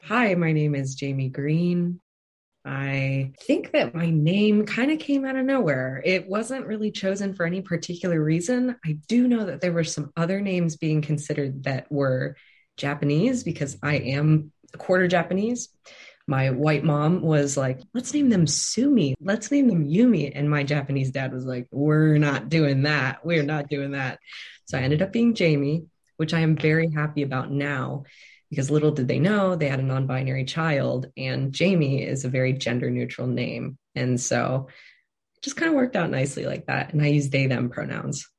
Hi, my name is Jamie Green. I think that my name kind of came out of nowhere. It wasn't really chosen for any particular reason. I do know that there were some other names being considered that were Japanese because I am a quarter Japanese. My white mom was like, let's name them Sumi, let's name them Yumi. And my Japanese dad was like, we're not doing that. We're not doing that. So I ended up being Jamie, which I am very happy about now because little did they know they had a non-binary child, and Jamie is a very gender neutral name. And so it just kind of worked out nicely like that. And I use they them pronouns.